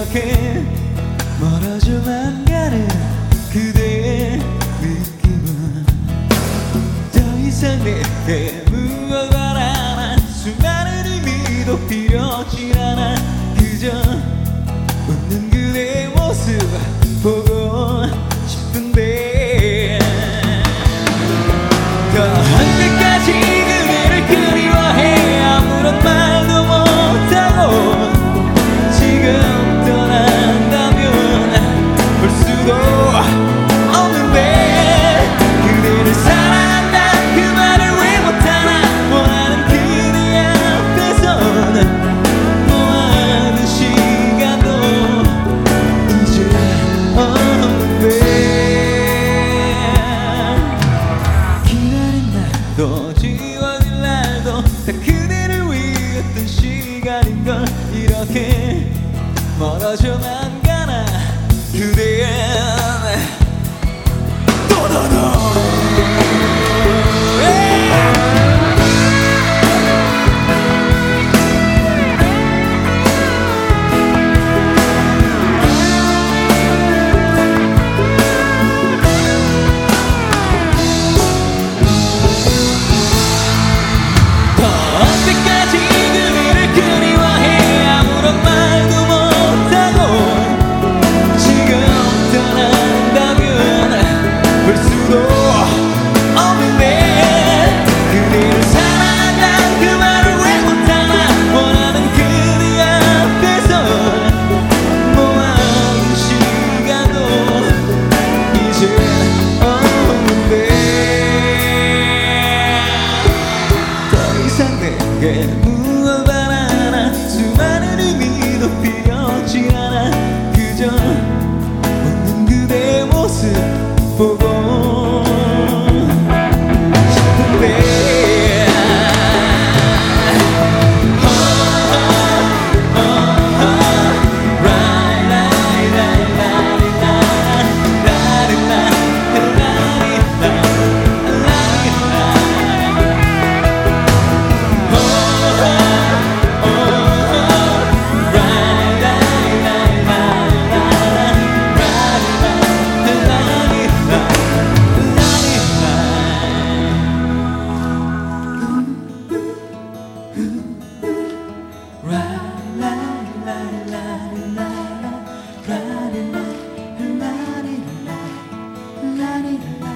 이렇게 멀어져만 가는 그대의 느낌은 더 이상 내게 무엇 바라나 수많은 의미도 필요하지 않아 그저 웃는 그대의 모습 보고 싶은데 더 언제까지 그대를 그리워해 아무런 말도 못하고 지금 떠난다면 볼 수도 없는데 그대를 사랑한다 그 말을 왜 못하나 원하는 그대 앞에서는 모아둔 시간도 이제 없는데 기다린 날도 지워질 날도 다 그대를 위했던 시간인걸 이렇게 멀어져만 가나 그대의 언제까지 그대를 그리워해 아무런 말도 못하고 지금 떠난다면 볼 수도 없는데 그대를 사랑한다 그 말을 왜 못하나 원하는 그대 앞에서 모아둔 시간도 이제 없는데 더 이상 내게 무엇 바라나 수많은 의미도 필요하지 않아 그저 웃는 그대의 모습 보고 싶은데 la